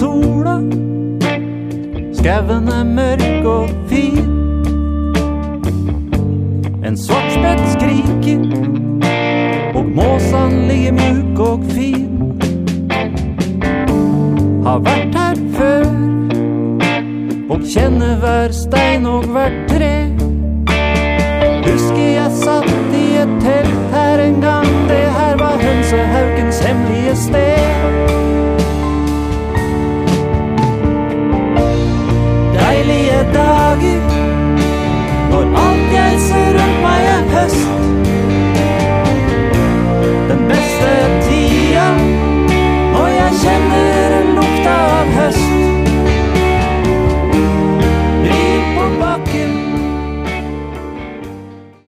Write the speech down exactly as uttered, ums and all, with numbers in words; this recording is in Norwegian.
sola. Skaven er mørk og fin. En svartspett skriker, og måsan ligger mjuk og fin. Har vært her før, og kjenner hver stein og hver tre. Husker jeg satt i et telt her en gang. Det her var hønsehaukens hemmelige sted.